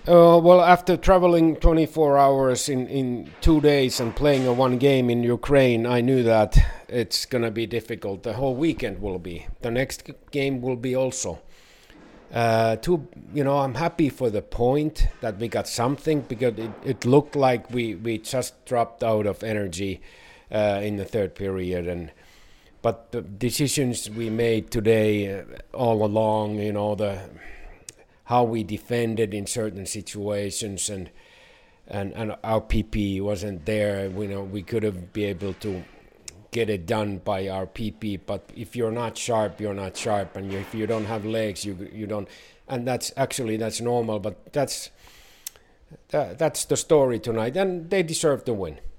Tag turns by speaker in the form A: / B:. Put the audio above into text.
A: Well, after traveling 24 hours in 2 days and playing a one game in Ukraine, I knew that it's going to be difficult. The whole weekend will be. The next game will be also. I'm happy for the point that we got something because it looked like we just dropped out of energy in the third period. But the decisions we made today all along, the how we defended in certain situations and our PP wasn't there. We could have been able to get it done by our PP. But if you're not sharp, you're not sharp, and if you don't have legs, you don't. And that's normal. But that's the story tonight, and they deserve to win.